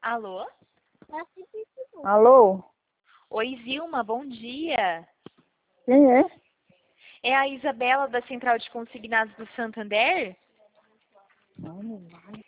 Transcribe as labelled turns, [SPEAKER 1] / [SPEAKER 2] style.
[SPEAKER 1] Alô?
[SPEAKER 2] Alô?
[SPEAKER 1] Oi, Zilma, bom dia.
[SPEAKER 2] Quem é?
[SPEAKER 1] É a Isabela da Central de Consignados do Santander?
[SPEAKER 2] Não vai.